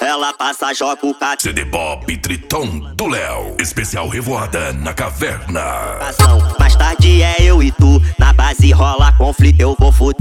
ela passa, joga o cat. CD Pop Triton do Léo, especial Revoada na Caverna. Mais tarde é eu e tu, na base rola conflito. Eu vou fuder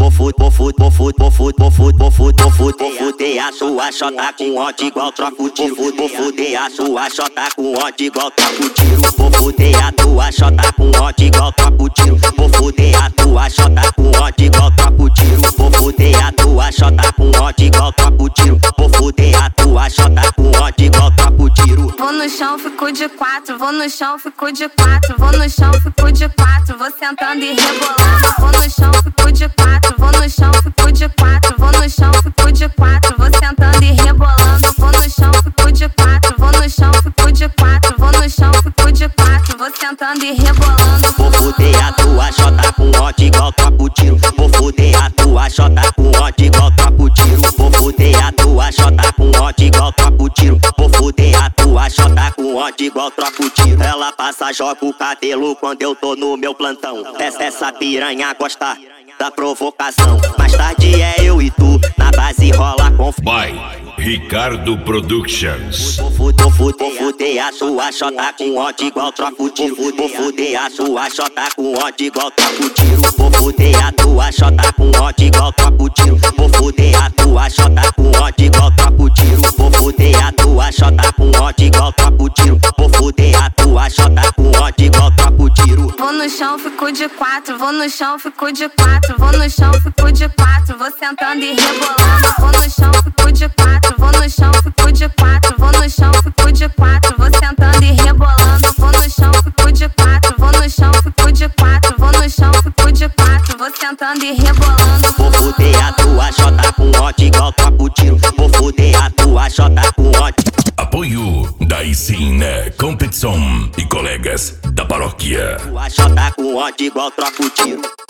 a sua xota com ódio igual troco tiro. Vou fuder a sua xota com ódio igual troco tiro. Vou fuder a tua xota com ódio igual troco tiro. Vou fuder a tua xota com ódio igual troco tiro. Vou fuder a tua xota com ódio igual troco tiro. Vou fuder a tua xota com ódio igual troco tiro. Vou no chão, fico de quatro. Vou no chão, fico de quatro. Vou no chão, fico de quatro. Vou sentando e rebolando. Vou no chão, fico de quatro. Vou no chão, fico de quatro. Vou no chão, fico de quatro. Vou sentando e rebolando. Vou no chão, fico de quatro. Vou no chão, fico de quatro. Vou no chão, fico de quatro. Vou sentando e rebolando. Vou fuder a tua xota com ódio igual troco tiro. Vou fuder a tua xota com ódio igual troco tiro. Vou fuder a tua xota com ódio igual troco tiro. Vou fuder a tua xota com ódio igual troco tiro. Ela passa, joga o cabelo quando eu tô no meu plantão. Essa piranha gosta da provocação. Mais tarde é eu e tu, na base rola conflito. By Ricardo Productions. Vou fuder a sua xota com ódio igual troco tiro. Vou fuder a sua xota com ódio igual troco tiro. Vou fuder a tua xota com ódio igual troco tiro. Vou fuder a tua xota com ódio igual troco tiro. Vou fuder a tua xota com ódio igual troco tiro. Vou fuder a tua xota com ódio igual troco tiro. Vou no chão, fico de quatro. Vou no chão, fico de quatro. Vou no chão, fico de quatro. Vou sentando e rebolando. Vou no chão, fico de quatro. Vou no chão, fico de quatro. Vou no chão, fico de quatro. Vou sentando e rebolando. Vou no chão, fico de quatro. Vou no chão, fico de quatro. Vou no chão, fico de quatro. Vou sentando e rebolando. Vou fuder a tua xota com ódio igual troco tiro. Vou fuder a tua xota com ódio. Apoio da Isina Competição e colegas da paróquia. Tua xota com ódio igual troco tiro.